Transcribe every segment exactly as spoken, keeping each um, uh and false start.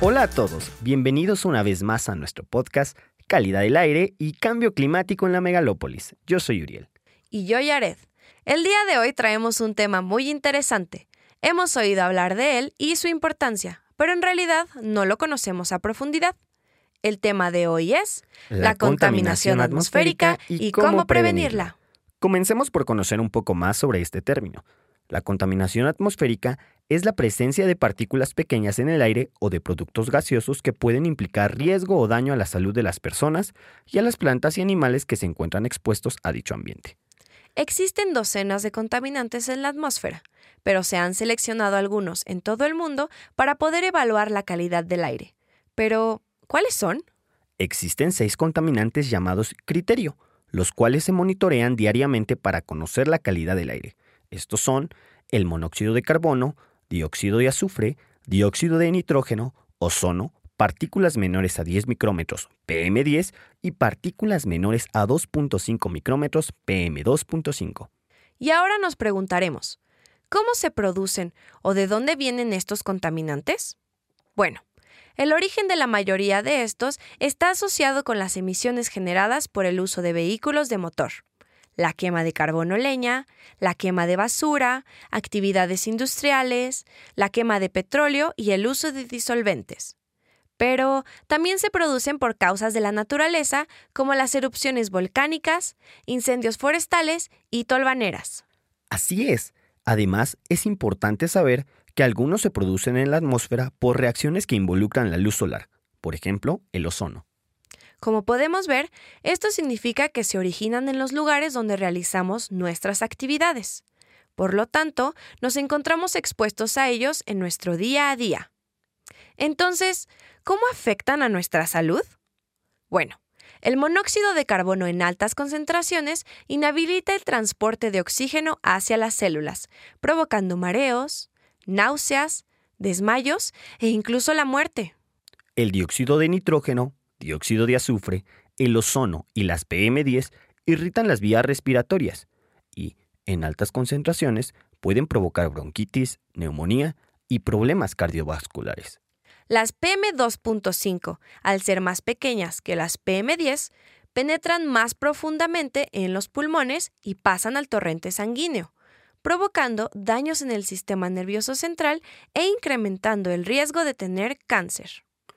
Hola a todos, bienvenidos una vez más a nuestro podcast Calidad del Aire y Cambio Climático en la Megalópolis. Yo soy Uriel. Y yo, Yared. El día de hoy traemos un tema muy interesante. Hemos oído hablar de él y su importancia, pero en realidad no lo conocemos a profundidad. El tema de hoy es la, la contaminación atmosférica y, y cómo, cómo prevenirla. prevenirla. Comencemos por conocer un poco más sobre este término. La contaminación atmosférica es la presencia de partículas pequeñas en el aire o de productos gaseosos que pueden implicar riesgo o daño a la salud de las personas y a las plantas y animales que se encuentran expuestos a dicho ambiente. Existen docenas de contaminantes en la atmósfera, pero se han seleccionado algunos en todo el mundo para poder evaluar la calidad del aire. Pero, ¿cuáles son? Existen seis contaminantes llamados criterio, los cuales se monitorean diariamente para conocer la calidad del aire. Estos son el monóxido de carbono, dióxido de azufre, dióxido de nitrógeno, ozono, partículas menores a diez micrómetros, P M diez, y partículas menores a dos punto cinco micrómetros, P M dos punto cinco. Y ahora nos preguntaremos, ¿cómo se producen o de dónde vienen estos contaminantes? Bueno, el origen de la mayoría de estos está asociado con las emisiones generadas por el uso de vehículos de motor, la quema de carbono leña, la quema de basura, actividades industriales, la quema de petróleo y el uso de disolventes. Pero también se producen por causas de la naturaleza como las erupciones volcánicas, incendios forestales y tolvaneras. Así es. Además, es importante saber que algunos se producen en la atmósfera por reacciones que involucran la luz solar, por ejemplo, el ozono. Como podemos ver, esto significa que se originan en los lugares donde realizamos nuestras actividades. Por lo tanto, nos encontramos expuestos a ellos en nuestro día a día. Entonces, ¿cómo afectan a nuestra salud? Bueno, el monóxido de carbono en altas concentraciones inhabilita el transporte de oxígeno hacia las células, provocando mareos, náuseas, desmayos e incluso la muerte. El dióxido de nitrógeno, dióxido de azufre, el ozono y las P M diez irritan las vías respiratorias y, en altas concentraciones, pueden provocar bronquitis, neumonía y problemas cardiovasculares. Las P M dos punto cinco, al ser más pequeñas que las P M diez, penetran más profundamente en los pulmones y pasan al torrente sanguíneo, provocando daños en el sistema nervioso central e incrementando el riesgo de tener cáncer.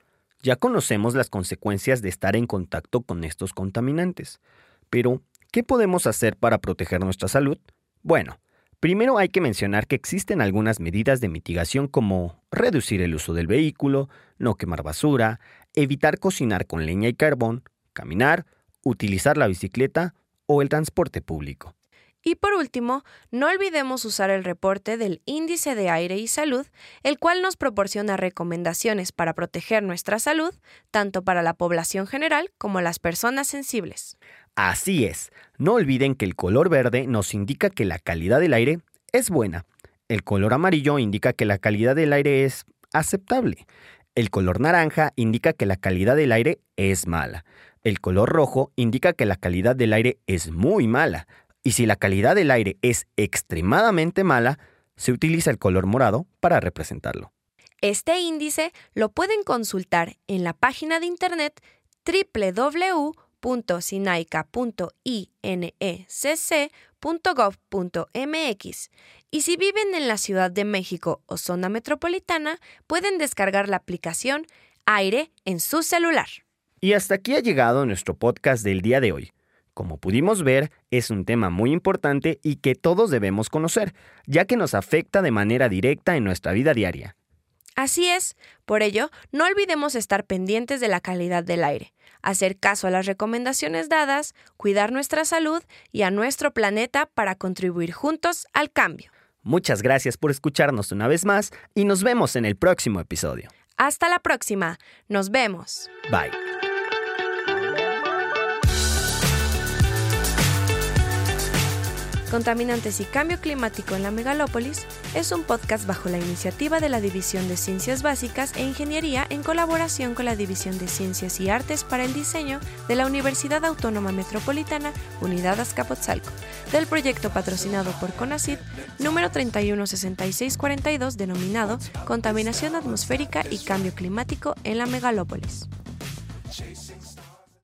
Ya conocemos las consecuencias de estar en contacto con estos contaminantes. Pero, ¿qué podemos hacer para proteger nuestra salud? Bueno, primero hay que mencionar que existen algunas medidas de mitigación como reducir el uso del vehículo, no quemar basura, evitar cocinar con leña y carbón, caminar, utilizar la bicicleta o el transporte público. Y por último, no olvidemos usar el reporte del Índice de Aire y Salud, el cual nos proporciona recomendaciones para proteger nuestra salud, tanto para la población general como las personas sensibles. Así es. No olviden que el color verde nos indica que la calidad del aire es buena. El color amarillo indica que la calidad del aire es aceptable. El color naranja indica que la calidad del aire es mala. El color rojo indica que la calidad del aire es muy mala. Y si la calidad del aire es extremadamente mala, se utiliza el color morado para representarlo. Este índice lo pueden consultar en la página de internet doble u doble u doble u punto sinaica punto i n e c c punto gov punto m x y si viven en la Ciudad de México o zona metropolitana, pueden descargar la aplicación Aire en su celular. Y hasta aquí ha llegado nuestro podcast del día de hoy. Como pudimos ver, es un tema muy importante y que todos debemos conocer, ya que nos afecta de manera directa en nuestra vida diaria. Así es. Por ello, no olvidemos estar pendientes de la calidad del aire, hacer caso a las recomendaciones dadas, cuidar nuestra salud y a nuestro planeta para contribuir juntos al cambio. Muchas gracias por escucharnos una vez más y nos vemos en el próximo episodio. Hasta la próxima. Nos vemos. Bye. Contaminantes y Cambio Climático en la Megalópolis es un podcast bajo la iniciativa de la División de Ciencias Básicas e Ingeniería en colaboración con la División de Ciencias y Artes para el Diseño de la Universidad Autónoma Metropolitana Unidad Azcapotzalco, del proyecto patrocinado por CONACYT número treinta y uno sesenta y seis cuarenta y dos denominado Contaminación Atmosférica y Cambio Climático en la Megalópolis.